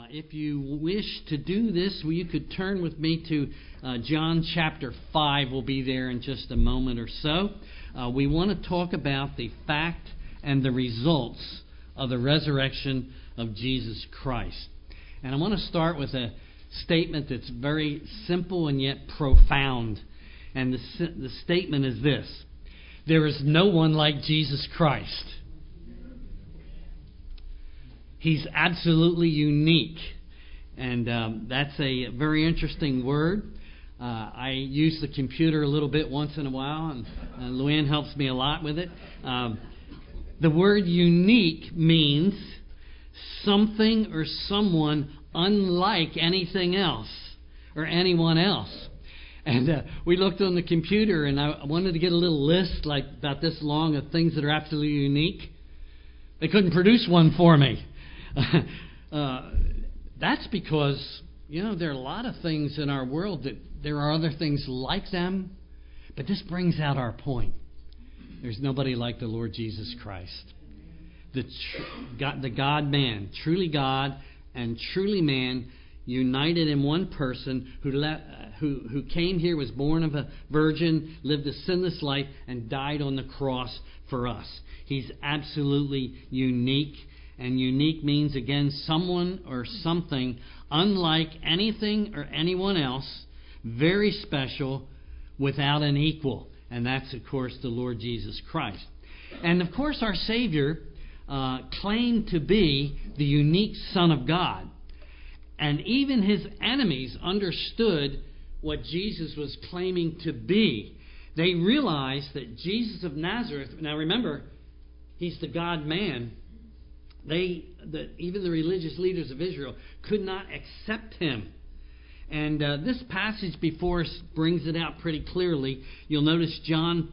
If you wish to do this, you could turn with me to John chapter 5. We'll be there in just a moment or so. We want to talk about the fact and the results of the resurrection of Jesus Christ. And I want to start with a statement that's very simple and yet profound. And the statement is this: there is no one like Jesus Christ. He's absolutely unique. And that's a very interesting word. I use the computer a little bit once in a while, and Luann helps me a lot with it. The word unique means something or someone unlike anything else or anyone else. And we looked on the computer, and I wanted to get a little list like about this long of things that are absolutely unique. They couldn't produce one for me. That's because, there are a lot of things in our world that there are other things like them, but this brings out our point. There's nobody like the Lord Jesus Christ, the God-man, truly God and truly man, united in one person who came here, was born of a virgin, lived a sinless life, and died on the cross for us. He's absolutely unique. And unique means, again, someone or something unlike anything or anyone else, very special, without an equal. And that's, of course, the Lord Jesus Christ. And, of course, our Savior claimed to be the unique Son of God. And even his enemies understood what Jesus was claiming to be. They realized that Jesus of Nazareth, now remember, he's the God-man. Even the religious leaders of Israel could not accept him. And this passage before us brings it out pretty clearly. You'll notice John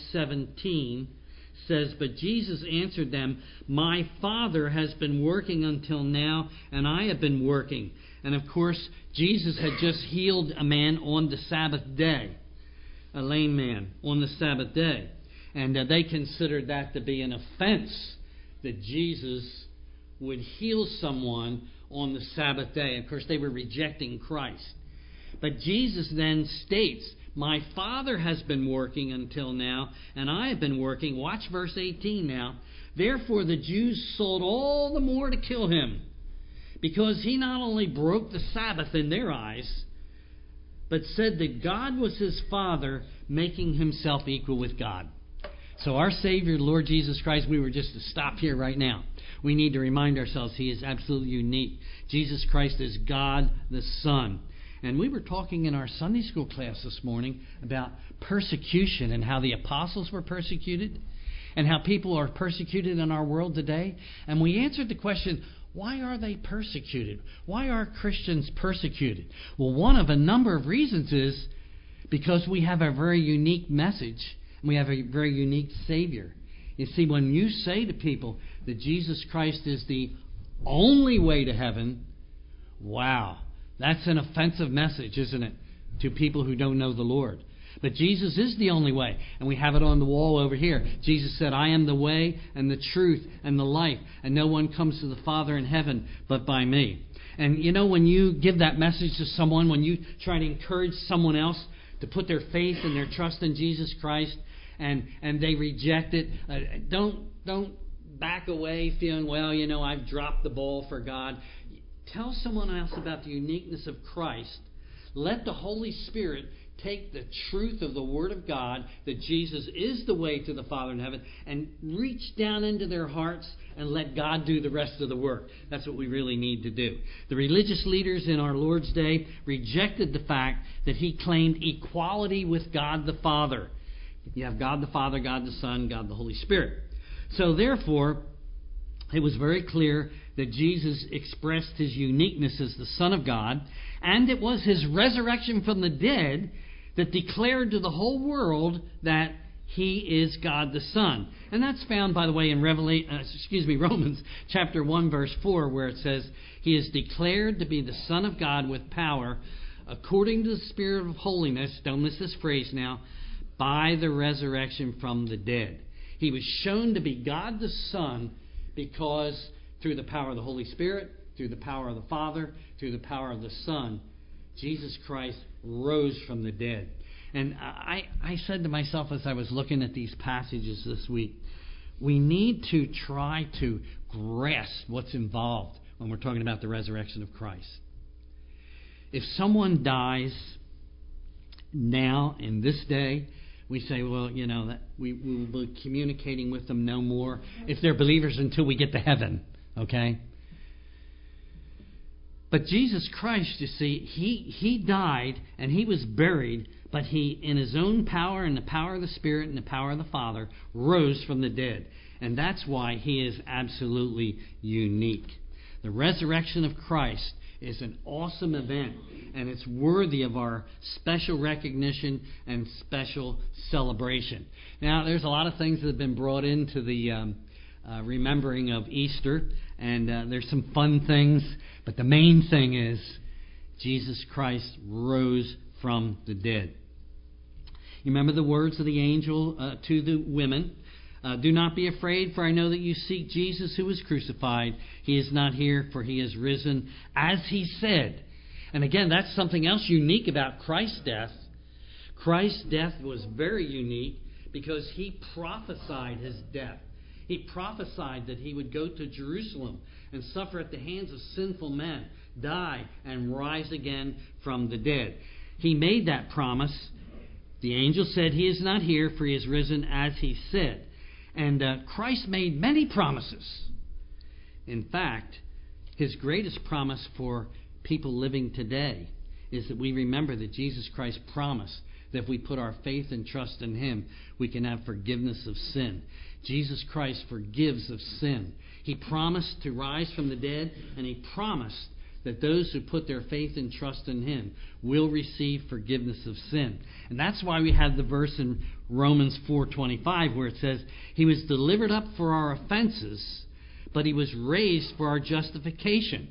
5:17 says, "But Jesus answered them, 'My Father has been working until now, and I have been working.'" And of course, Jesus had just healed a man on the Sabbath day, a lame man on the Sabbath day. And they considered that to be an offense, that Jesus would heal someone on the Sabbath day. Of course, they were rejecting Christ. But Jesus then states, "My Father has been working until now, and I have been working." Watch verse 18 now. "Therefore the Jews sought all the more to kill him, because he not only broke the Sabbath in their eyes, but said that God was his Father, making himself equal with God." So our Savior, the Lord Jesus Christ, we were just to stop here right now. We need to remind ourselves he is absolutely unique. Jesus Christ is God the Son. And we were talking in our Sunday school class this morning about persecution and how the apostles were persecuted and how people are persecuted in our world today. And we answered the question, why are they persecuted? Why are Christians persecuted? Well, one of a number of reasons is because we have a very unique message. We have a very unique Savior. You see, when you say to people that Jesus Christ is the only way to heaven, wow, that's an offensive message, isn't it, to people who don't know the Lord. But Jesus is the only way, and we have it on the wall over here. Jesus said, "I am the way and the truth and the life, and no one comes to the Father in heaven but by me." And when you give that message to someone, when you try to encourage someone else to put their faith and their trust in Jesus Christ, and they reject it, don't back away feeling, I've dropped the ball for God. Tell someone else about the uniqueness of Christ. Let the Holy Spirit take the truth of the Word of God, that Jesus is the way to the Father in heaven, and reach down into their hearts and let God do the rest of the work. That's what we really need to do. The religious leaders in our Lord's day rejected the fact that he claimed equality with God the Father. You have God the Father, God the Son, God the Holy Spirit. So therefore, it was very clear that Jesus expressed his uniqueness as the Son of God, and it was his resurrection from the dead that declared to the whole world that he is God the Son. And that's found, by the way, in Romans chapter 1, verse 4, where it says, "He is declared to be the Son of God with power, according to the Spirit of holiness," don't miss this phrase now, "by the resurrection from the dead." He was shown to be God the Son because through the power of the Holy Spirit through the power of the Father, through the power of the Son, Jesus Christ rose from the dead. And I said to myself as I was looking at these passages this week, we need to try to grasp what's involved when we're talking about the resurrection of Christ. If someone dies now, in this day, we say, well, that we will be communicating with them no more if they're believers until we get to heaven, okay? But Jesus Christ, you see, he died and he was buried, but he, in his own power and the power of the Spirit and the power of the Father, rose from the dead. And that's why he is absolutely unique. The resurrection of Christ is an awesome event, and it's worthy of our special recognition and special celebration. Now, there's a lot of things that have been brought into the remembering of Easter, and there's some fun things, but the main thing is Jesus Christ rose from the dead. You remember the words of the angel to the women? Do not be afraid, for I know that you seek Jesus who was crucified. He is not here, for he is risen, as he said. And again, that's something else unique about Christ's death. Christ's death was very unique because he prophesied his death. He prophesied that he would go to Jerusalem and suffer at the hands of sinful men, die, and rise again from the dead. He made that promise. The angel said, he is not here, for he is risen, as he said. And Christ made many promises. In fact, his greatest promise for people living today is that we remember that Jesus Christ promised that if we put our faith and trust in him, we can have forgiveness of sin. Jesus Christ forgives of sin. He promised to rise from the dead, and he promised that those who put their faith and trust in him will receive forgiveness of sin. And that's why we have the verse in Romans 4:25 where it says, he was delivered up for our offenses, but he was raised for our justification.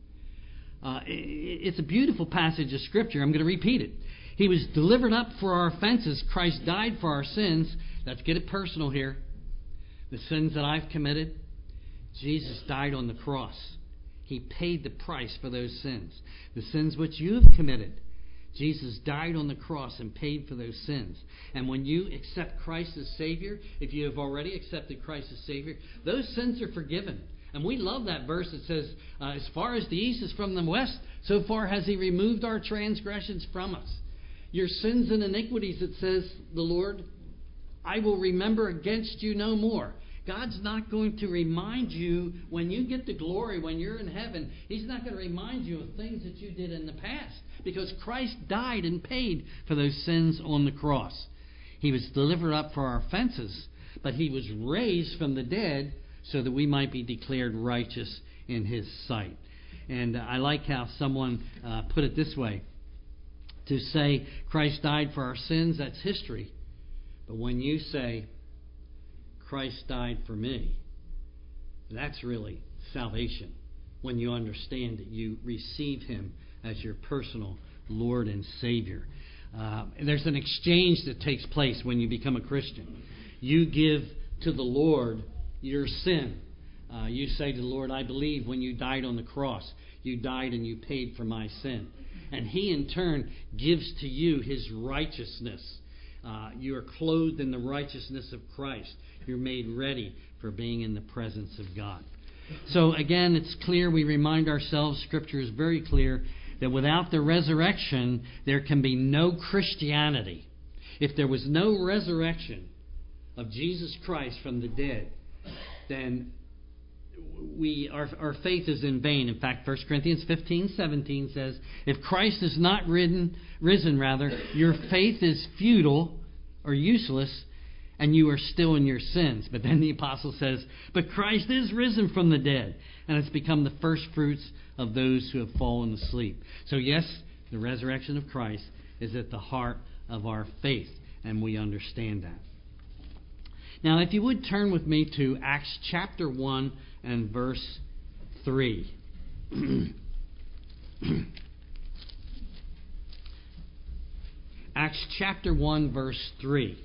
It's a beautiful passage of Scripture. I'm going to repeat it. He was delivered up for our offenses. Christ died for our sins. Let's get it personal here. The sins that I've committed, Jesus died on the cross. He paid the price for those sins. The sins which you have committed, Jesus died on the cross and paid for those sins. And when you accept Christ as Savior, if you have already accepted Christ as Savior, those sins are forgiven. And we love that verse that says, as far as the east is from the west, so far has he removed our transgressions from us. Your sins and iniquities, it says the Lord, I will remember against you no more. God's not going to remind you when you get to glory, when you're in heaven. He's not going to remind you of things that you did in the past because Christ died and paid for those sins on the cross. He was delivered up for our offenses, but he was raised from the dead so that we might be declared righteous in his sight. And I like how someone put it this way. To say Christ died for our sins, that's history. But when you say Christ died for me, that's really salvation. When you understand that you receive him as your personal Lord and Savior. There's an exchange that takes place when you become a Christian. You give to the Lord your sin. You say to the Lord, I believe when you died on the cross, you died and you paid for my sin. And he in turn gives to you his righteousness. You are clothed in the righteousness of Christ. You're made ready for being in the presence of God. So again, it's clear, we remind ourselves, Scripture is very clear, that without the resurrection, there can be no Christianity. If there was no resurrection of Jesus Christ from the dead, then our faith is in vain. In fact, 1 Corinthians 15:17 says, if Christ is not risen, your faith is futile or useless, and you are still in your sins. But then the apostle says, but Christ is risen from the dead, and it's become the first fruits of those who have fallen asleep. So yes, the resurrection of Christ is at the heart of our faith, and we understand that. Now, if you would turn with me to Acts chapter 1 and verse 3. Acts chapter 1, verse 3.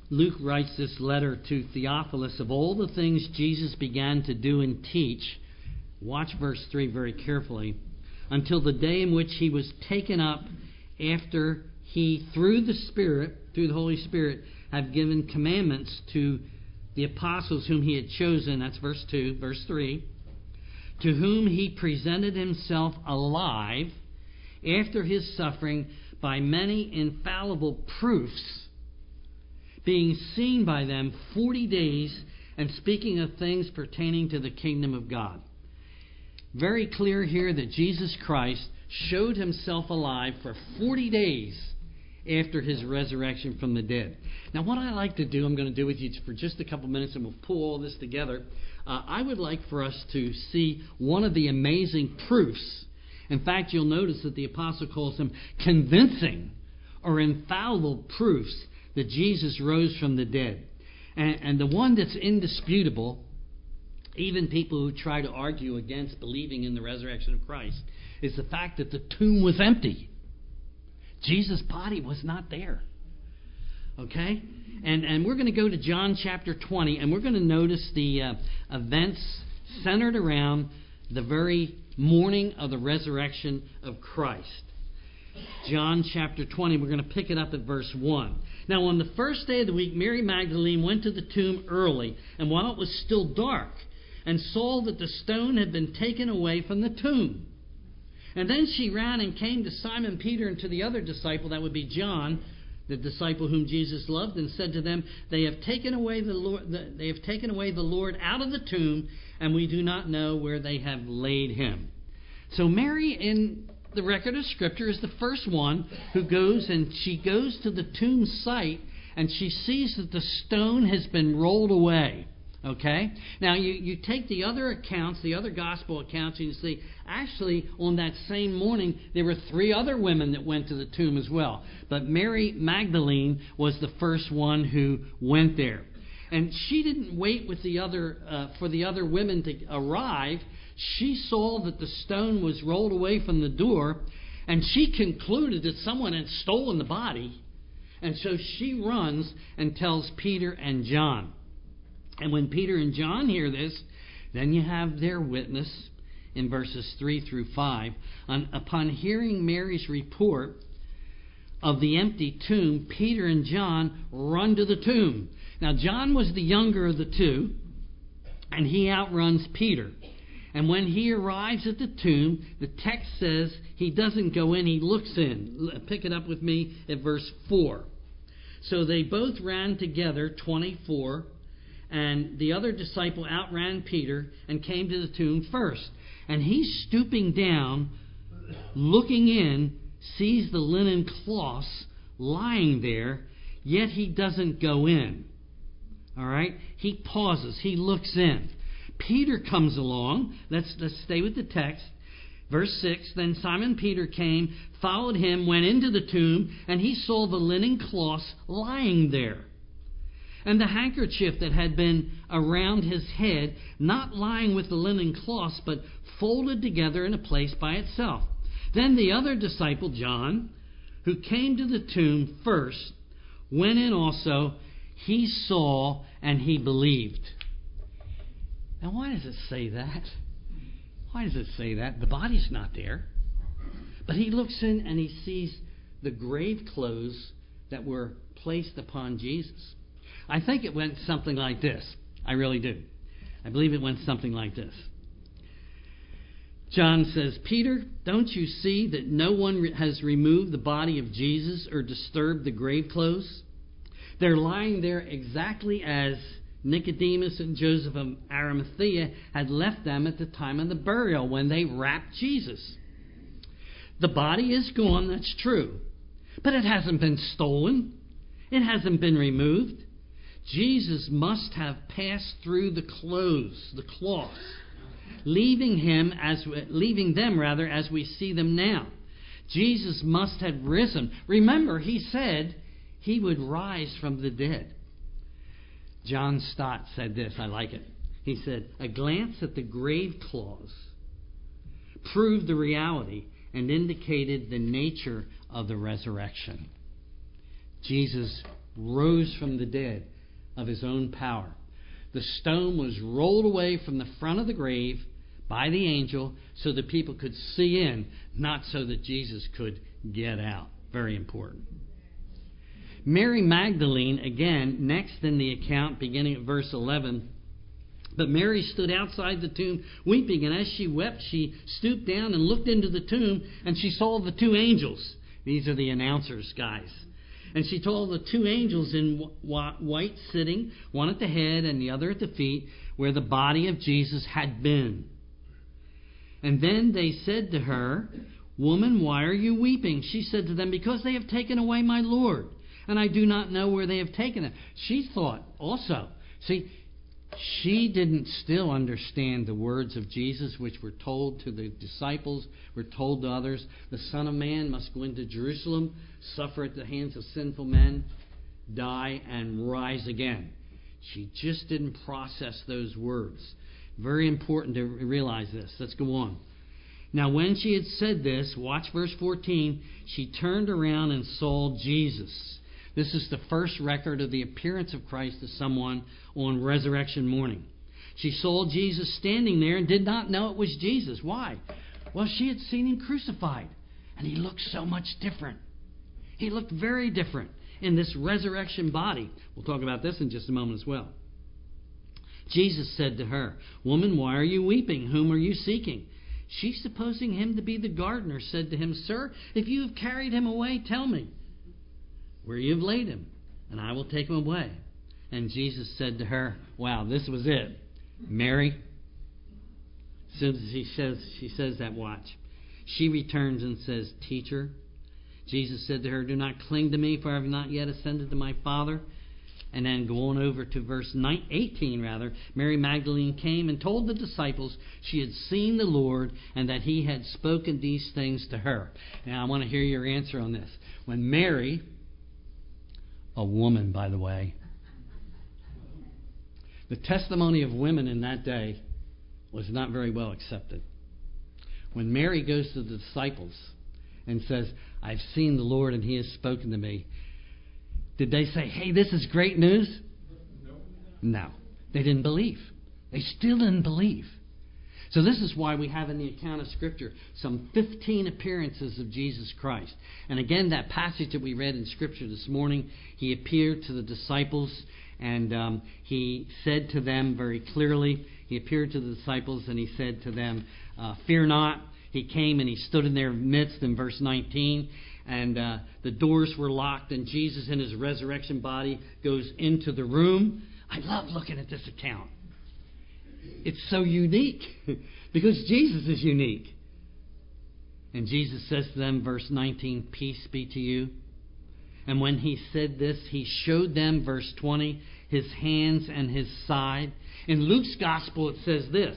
Luke writes this letter to Theophilus of all the things Jesus began to do and teach. Watch verse 3 very carefully. Until the day in which he was taken up, after he, through the Holy Spirit, had given commandments to the apostles whom he had chosen. That's verse 2. Verse 3. To whom he presented himself alive after his suffering by many infallible proofs, being seen by them 40 days, and speaking of things pertaining to the kingdom of God. Very clear here that Jesus Christ showed himself alive for 40 days after his resurrection from the dead. Now, what I like to do, I'm going to do with you for just a couple minutes, and we'll pull all this together. I would like for us to see one of the amazing proofs. In fact, you'll notice that the apostle calls them convincing or infallible proofs that Jesus rose from the dead. And the one that's indisputable, even people who try to argue against believing in the resurrection of Christ, is the fact that the tomb was empty. Jesus' body was not there. Okay? And we're going to go to John chapter 20, and we're going to notice the events centered around the very morning of the resurrection of Christ. John chapter 20, we're going to pick it up at verse 1. Now, on the first day of the week, Mary Magdalene went to the tomb early, and while it was still dark, and saw that the stone had been taken away from the tomb. And then she ran and came to Simon Peter and to the other disciple, that would be John, the disciple whom Jesus loved, and said to them, They have taken away the Lord out of the tomb, and we do not know where they have laid him. So Mary, in the record of Scripture, is the first one who goes, and she goes to the tomb site, and she sees that the stone has been rolled away. Okay? Now, you take the other accounts, the other gospel accounts, and you see, actually, on that same morning, there were 3 other women that went to the tomb as well. But Mary Magdalene was the first one who went there. And she didn't wait with for the other women to arrive. She saw that the stone was rolled away from the door, and she concluded that someone had stolen the body. And so she runs and tells Peter and John. And when Peter and John hear this, then you have their witness in verses 3 through 5. Upon hearing Mary's report of the empty tomb, Peter and John run to the tomb. Now, John was the younger of the two, and he outruns Peter. And when he arrives at the tomb, the text says he doesn't go in, he looks in. Pick it up with me at verse 4. So they both ran together, 24, and the other disciple outran Peter and came to the tomb first. And he, stooping down, looking in, sees the linen cloths lying there, yet he doesn't go in. All right? He pauses. He looks in. Peter comes along. Let's stay with the text. Verse 6, Then Simon Peter came, followed him, went into the tomb, and he saw the linen cloths lying there, and the handkerchief that had been around his head, not lying with the linen cloths, but folded together in a place by itself. Then the other disciple, John, who came to the tomb first, went in also. He saw and he believed. Now, why does it say that? Why does it say that? The body's not there. But he looks in and he sees the grave clothes that were placed upon Jesus. I think it went something like this. I really do. I believe it went something like this. John says, Peter, don't you see that no one has removed the body of Jesus or disturbed the grave clothes? They're lying there exactly as Nicodemus and Joseph of Arimathea had left them at the time of the burial when they wrapped Jesus. The body is gone, that's true. But it hasn't been stolen. It hasn't been removed. Jesus must have passed through the cloths, leaving them as we see them now. Jesus must have risen. Remember, he said he would rise from the dead. John Stott said this, I like it. He said, a glance at the grave cloths proved the reality and indicated the nature of the resurrection. Jesus rose from the dead of his own power. The stone was rolled away from the front of the grave by the angel so that people could see in, not so that Jesus could get out. Very important. Mary Magdalene, again, next in the account, beginning at verse 11. But Mary stood outside the tomb weeping, and as she wept, she stooped down and looked into the tomb, and she saw the two angels. These are the announcers, guys. And she saw the two angels in white sitting, one at the head and the other at the feet, where the body of Jesus had been. And then they said to her, "Woman, why are you weeping?" She said to them, "Because they have taken away my Lord, and I do not know where they have taken him." She thought also, she didn't still understand the words of Jesus, which were told to the disciples, were told to others. The Son of Man must go into Jerusalem, suffer at the hands of sinful men, die, and rise again. She just didn't process those words. Very important to realize this. Let's go on. Now, when she had said this, watch verse 14, she turned around and saw Jesus. This is the first record of the appearance of Christ to someone on resurrection morning. She saw Jesus standing there and did not know it was Jesus. Why? Well, she had seen him crucified, and he looked so much different. He looked very different in this resurrection body. We'll talk about this in just a moment as well. Jesus said to her, "Woman, why are you weeping? Whom are you seeking?" She, supposing him to be the gardener, said to him, "Sir, if you have carried him away, tell me where you have laid him, and I will take him away." And Jesus said to her, wow, this was it. "Mary." As soon as she says that, watch. She returns and says, "Teacher." Jesus said to her, "Do not cling to me, for I have not yet ascended to my Father." And then go on over to verse 18. Mary Magdalene came and told the disciples she had seen the Lord and that he had spoken these things to her. Now I want to hear your answer on this. When Mary, a woman by the way, the testimony of women in that day was not very well accepted. When Mary goes to the disciples and says, "I've seen the Lord and he has spoken to me," did they say, "Hey, this is great news"? No. They didn't believe. They still didn't believe. So this is why we have in the account of Scripture some 15 appearances of Jesus Christ. And again, that passage that we read in Scripture this morning, he appeared to the disciples and he said to them very clearly, he appeared to the disciples and he said to them, "Fear not." He came and he stood in their midst in verse 19. And the doors were locked, and Jesus in his resurrection body goes into the room. I love looking at this account. It's so unique because Jesus is unique. And Jesus says to them, verse 19, "Peace be to you." And when he said this, he showed them, verse 20, his hands and his side. In Luke's gospel it says this.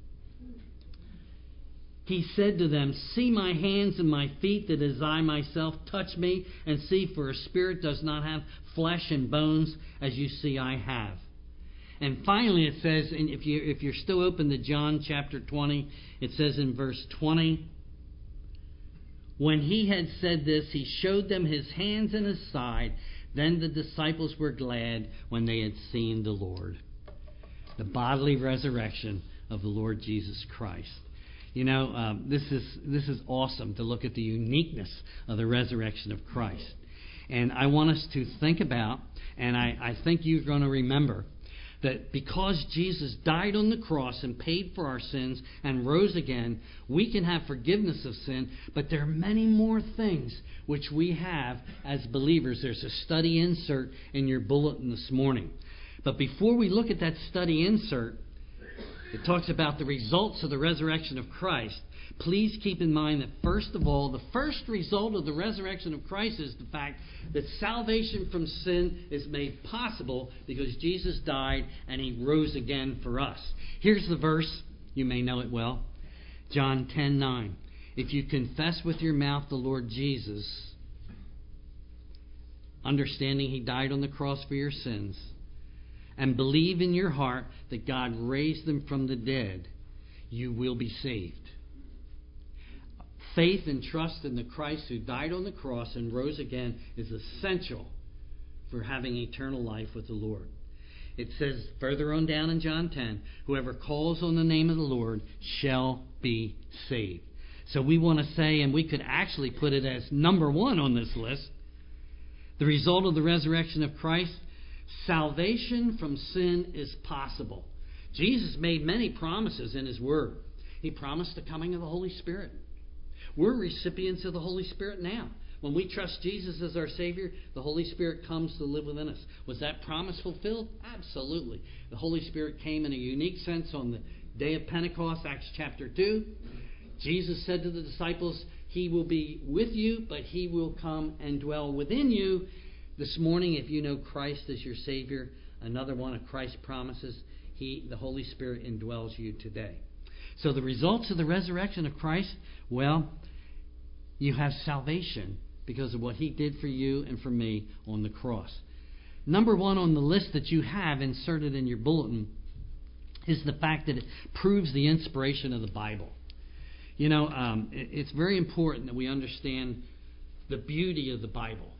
He said to them, "See my hands and my feet, that as I myself touch me, and see, for a spirit does not have flesh and bones, as you see I have." And finally it says, and if you're still open to John chapter 20, it says in verse 20, when he had said this, he showed them his hands and his side. Then the disciples were glad when they had seen the Lord. The bodily resurrection of the Lord Jesus Christ. You know, this is awesome to look at the uniqueness of the resurrection of Christ. And I want us to think about, and I think you're going to remember, that because Jesus died on the cross and paid for our sins and rose again, we can have forgiveness of sin, but there are many more things which we have as believers. There's a study insert in your bulletin this morning. But before we look at that study insert, it talks about the results of the resurrection of Christ. Please keep in mind that first of all, the first result of the resurrection of Christ is the fact that salvation from sin is made possible because Jesus died and he rose again for us. Here's the verse. You may know it well. John 10:9. If you confess with your mouth the Lord Jesus, understanding he died on the cross for your sins, and believe in your heart that God raised them from the dead, you will be saved. Faith and trust in the Christ who died on the cross and rose again is essential for having eternal life with the Lord. It says further on down in John 10, whoever calls on the name of the Lord shall be saved. So we want to say, and we could actually put it as number one on this list, the result of the resurrection of Christ, salvation from sin is possible. Jesus made many promises in His Word. He promised the coming of the Holy Spirit. We're recipients of the Holy Spirit now. When we trust Jesus as our Savior, the Holy Spirit comes to live within us. Was that promise fulfilled? Absolutely. The Holy Spirit came in a unique sense on the day of Pentecost, Acts chapter 2. Jesus said to the disciples, He will be with you, but He will come and dwell within you. This morning, if you know Christ as your Savior, another one of Christ's promises, the Holy Spirit indwells you today. So the results of the resurrection of Christ, well, you have salvation because of what He did for you and for me on the cross. Number one on the list that you have inserted in your bulletin is the fact that it proves the inspiration of the Bible. You know, it's very important that we understand the beauty of the Bible.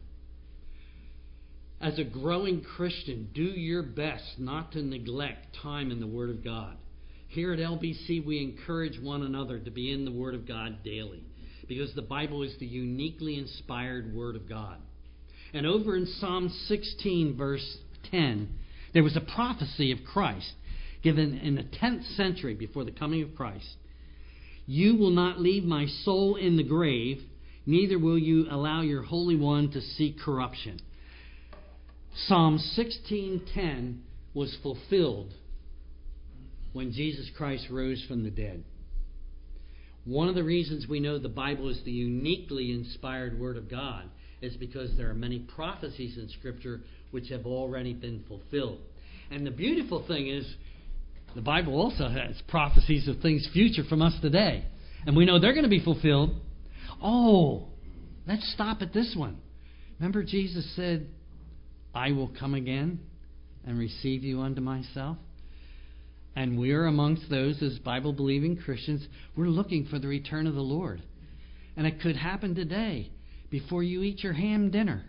As a growing Christian, do your best not to neglect time in the Word of God. Here at LBC, we encourage one another to be in the Word of God daily, because the Bible is the uniquely inspired Word of God. And over in Psalm 16, verse 10, there was a prophecy of Christ given in the 10th century before the coming of Christ. You will not leave my soul in the grave, neither will you allow your Holy One to see corruption. Psalm 16:10 was fulfilled when Jesus Christ rose from the dead. One of the reasons we know the Bible is the uniquely inspired Word of God is because there are many prophecies in Scripture which have already been fulfilled. And the beautiful thing is, the Bible also has prophecies of things future from us today. And we know they're going to be fulfilled. Oh, let's stop at this one. Remember Jesus said, I will come again and receive you unto myself? And we're amongst those, as Bible-believing Christians, we're looking for the return of the Lord. And it could happen today, before you eat your ham dinner.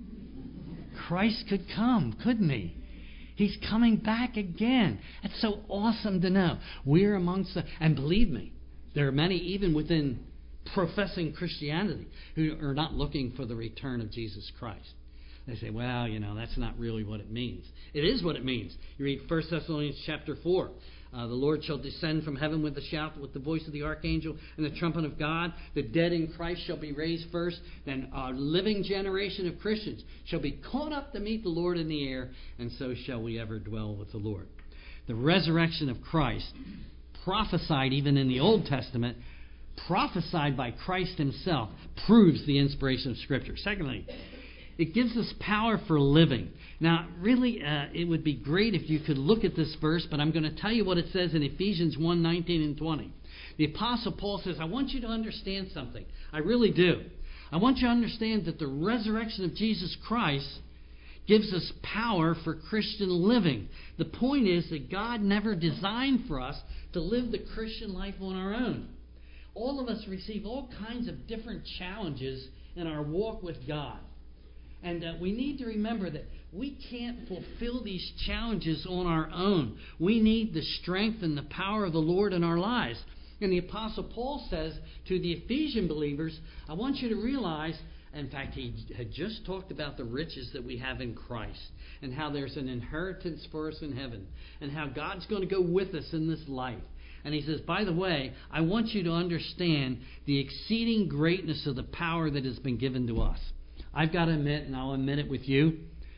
Christ could come, couldn't He? He's coming back again. That's so awesome to know. We're amongst the... And believe me, there are many, even within professing Christianity, who are not looking for the return of Jesus Christ. They say, well, that's not really what it means. It is what it means. You read 1 Thessalonians chapter 4. The Lord shall descend from heaven with a shout, with the voice of the archangel and the trumpet of God. The dead in Christ shall be raised first. Then our living generation of Christians shall be caught up to meet the Lord in the air, and so shall we ever dwell with the Lord. The resurrection of Christ, prophesied even in the Old Testament, prophesied by Christ Himself, proves the inspiration of Scripture. Secondly, it gives us power for living. Now, really, it would be great if you could look at this verse, but I'm going to tell you what it says in Ephesians 1:19 and 20. The Apostle Paul says, I want you to understand something. I really do. I want you to understand that the resurrection of Jesus Christ gives us power for Christian living. The point is that God never designed for us to live the Christian life on our own. All of us receive all kinds of different challenges in our walk with God. And we need to remember that we can't fulfill these challenges on our own. We need the strength and the power of the Lord in our lives. And the Apostle Paul says to the Ephesian believers, I want you to realize, in fact, he had just talked about the riches that we have in Christ and how there's an inheritance for us in heaven and how God's going to go with us in this life. And he says, by the way, I want you to understand the exceeding greatness of the power that has been given to us. I've got to admit, and I'll admit it with you,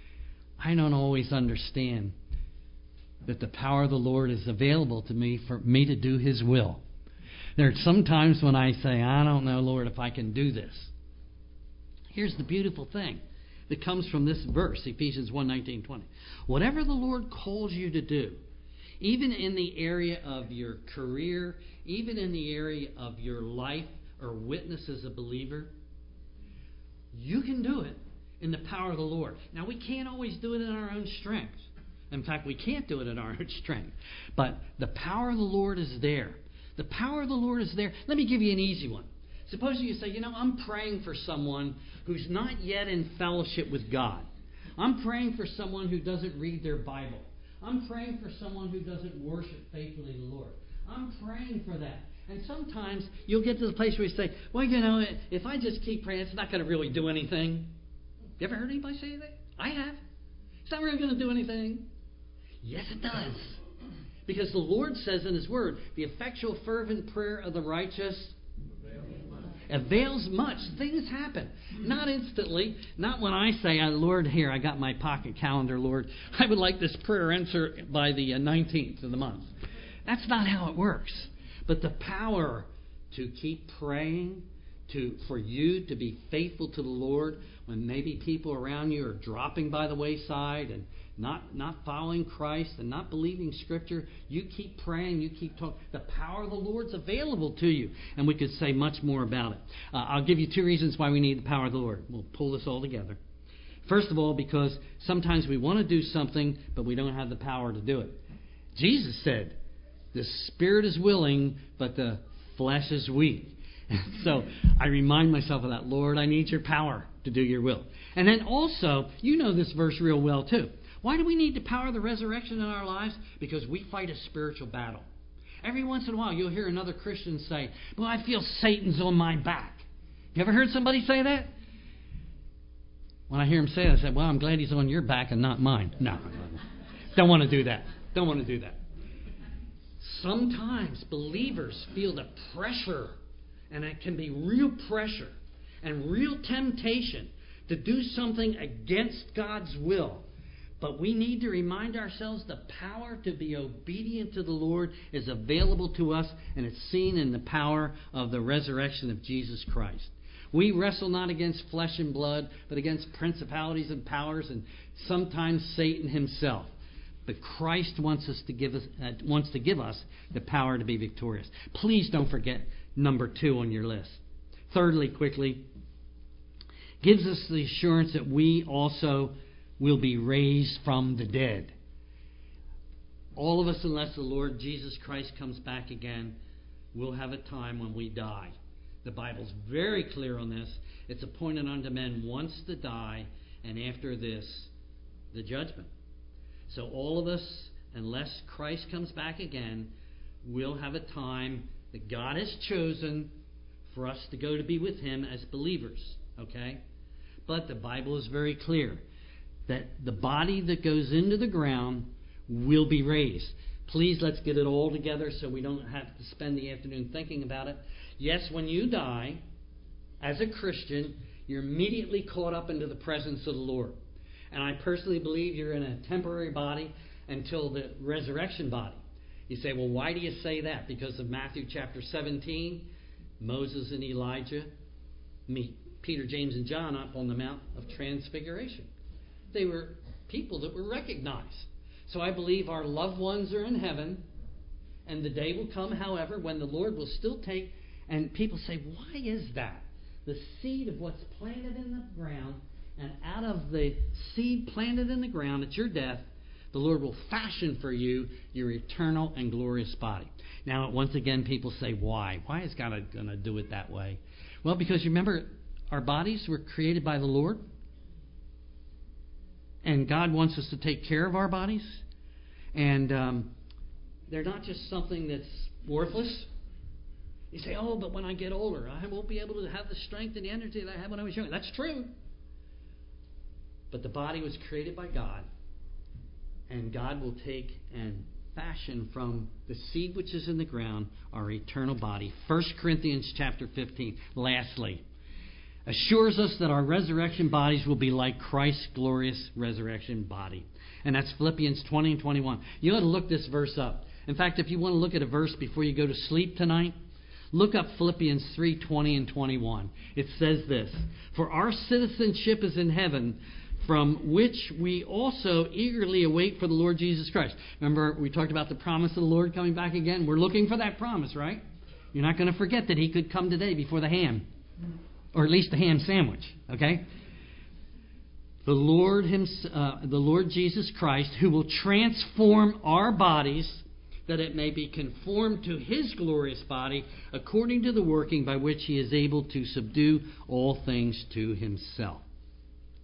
I don't always understand that the power of the Lord is available to me for me to do His will. There are some times when I say, I don't know, Lord, if I can do this. Here's the beautiful thing that comes from this verse, Ephesians 1:19-20. Whatever the Lord calls you to do, even in the area of your career, even in the area of your life or witness as a believer, you can do it in the power of the Lord. Now, we can't always do it in our own strength. In fact, we can't do it in our own strength. But the power of the Lord is there. The power of the Lord is there. Let me give you an easy one. Suppose you say, I'm praying for someone who's not yet in fellowship with God. I'm praying for someone who doesn't read their Bible. I'm praying for someone who doesn't worship faithfully the Lord. I'm praying for that. And sometimes you'll get to the place where you say, well, if I just keep praying, it's not going to really do anything. You ever heard anybody say that? I have. It's not really going to do anything. Yes, it does. Because the Lord says in His Word, the effectual fervent prayer of the righteous avails much. Things happen. Not instantly. Not when I say, Lord, here, I got my pocket calendar, Lord. I would like this prayer answered by the 19th of the month. That's not how it works. But the power to keep praying, for you to be faithful to the Lord when maybe people around you are dropping by the wayside and not following Christ and not believing Scripture, you keep praying, you keep talking. The power of the Lord's available to you. And we could say much more about it. I'll give you 2 reasons why we need the power of the Lord. We'll pull this all together. First of all, because sometimes we want to do something, but we don't have the power to do it. Jesus said, the spirit is willing, but the flesh is weak. So I remind myself of that. Lord, I need your power to do your will. And then also, you know this verse real well too. Why do we need the power of the resurrection in our lives? Because we fight a spiritual battle. Every once in a while, you'll hear another Christian say, well, I feel Satan's on my back. You ever heard somebody say that? When I hear him say that, I say, well, I'm glad he's on your back and not mine. No. Don't want to do that. Don't want to do that. Sometimes believers feel the pressure, and it can be real pressure and real temptation to do something against God's will. But we need to remind ourselves the power to be obedient to the Lord is available to us, and it's seen in the power of the resurrection of Jesus Christ. We wrestle not against flesh and blood, but against principalities and powers, and sometimes Satan himself. But Christ wants to give us the power to be victorious. Please don't forget number 2 on your list. Thirdly, quickly, gives us the assurance that we also will be raised from the dead. All of us, unless the Lord Jesus Christ comes back again, will have a time when we die. The Bible's very clear on this. It's appointed unto men once to die, and after this, the judgment. So all of us, unless Christ comes back again, will have a time that God has chosen for us to go to be with Him as believers. Okay? But the Bible is very clear that the body that goes into the ground will be raised. Please, let's get it all together so we don't have to spend the afternoon thinking about it. Yes, when you die, as a Christian, you're immediately caught up into the presence of the Lord. And I personally believe you're in a temporary body until the resurrection body. You say, well, why do you say that? Because of Matthew chapter 17, Moses and Elijah meet Peter, James, and John up on the Mount of Transfiguration. They were people that were recognized. So I believe our loved ones are in heaven, and the day will come, however, when the Lord will still take, and people say, why is that? The seed of what's planted in the ground, and out of the seed planted in the ground at your death, the Lord will fashion for you your eternal and glorious body. Now, once again, people say, why? Why is God going to do it that way? Well, because you remember, our bodies were created by the Lord. And God wants us to take care of our bodies. And they're not just something that's worthless. You say, oh, but when I get older, I won't be able to have the strength and the energy that I had when I was young. That's true. But the body was created by God. And God will take and fashion from the seed which is in the ground our eternal body. 1 Corinthians chapter 15, lastly, assures us that our resurrection bodies will be like Christ's glorious resurrection body. And that's Philippians 20 and 21. You ought to look this verse up. In fact, if you want to look at a verse before you go to sleep tonight, look up Philippians 3, 20 and 21. It says this, for our citizenship is in heaven, from which we also eagerly await for the Lord Jesus Christ. Remember, we talked about the promise of the Lord coming back again. We're looking for that promise, right? You're not going to forget that He could come today before the ham. Or at least the ham sandwich, okay? The Lord Jesus Christ, who will transform our bodies that it may be conformed to His glorious body, according to the working by which He is able to subdue all things to Himself.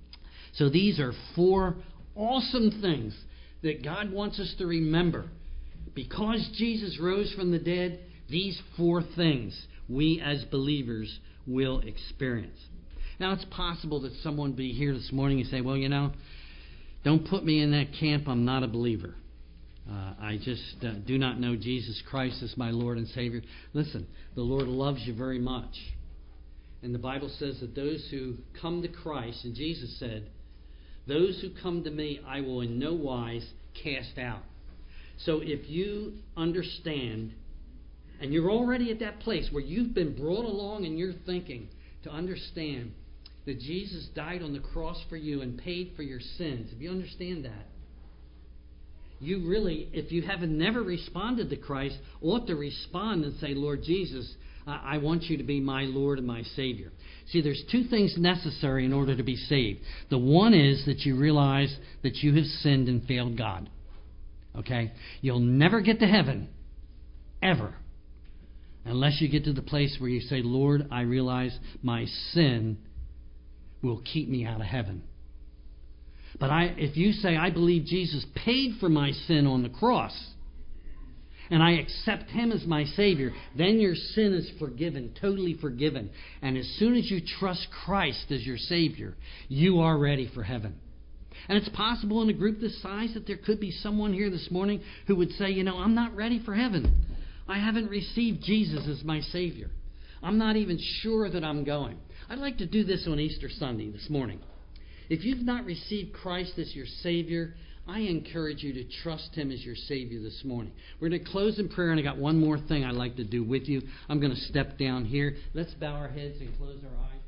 So these are 4 awesome things that God wants us to remember. Because Jesus rose from the dead, these 4 things we as believers will experience. Now, it's possible that someone be here this morning and say, well, don't put me in that camp. I'm not a believer. I just do not know Jesus Christ as my Lord and Savior. Listen, the Lord loves you very much. And the Bible says that those who come to Christ, and Jesus said, those who come to me, I will in no wise cast out. So if you understand, and you're already at that place where you've been brought along in your thinking to understand that Jesus died on the cross for you and paid for your sins, if you understand that, you really, if you haven't never responded to Christ, ought to respond and say, Lord Jesus, I want you to be my Lord and my Savior. See, there's 2 things necessary in order to be saved. The one is that you realize that you have sinned and failed God. Okay? You'll never get to heaven, ever, unless you get to the place where you say, Lord, I realize my sin will keep me out of heaven. But if you say, I believe Jesus paid for my sin on the cross, and I accept Him as my Savior, then your sin is forgiven, totally forgiven. And as soon as you trust Christ as your Savior, you are ready for heaven. And it's possible in a group this size that there could be someone here this morning who would say, I'm not ready for heaven. I haven't received Jesus as my Savior. I'm not even sure that I'm going. I'd like to do this on Easter Sunday this morning. If you've not received Christ as your Savior, I encourage you to trust Him as your Savior this morning. We're going to close in prayer, and I got one more thing I'd like to do with you. I'm going to step down here. Let's bow our heads and close our eyes.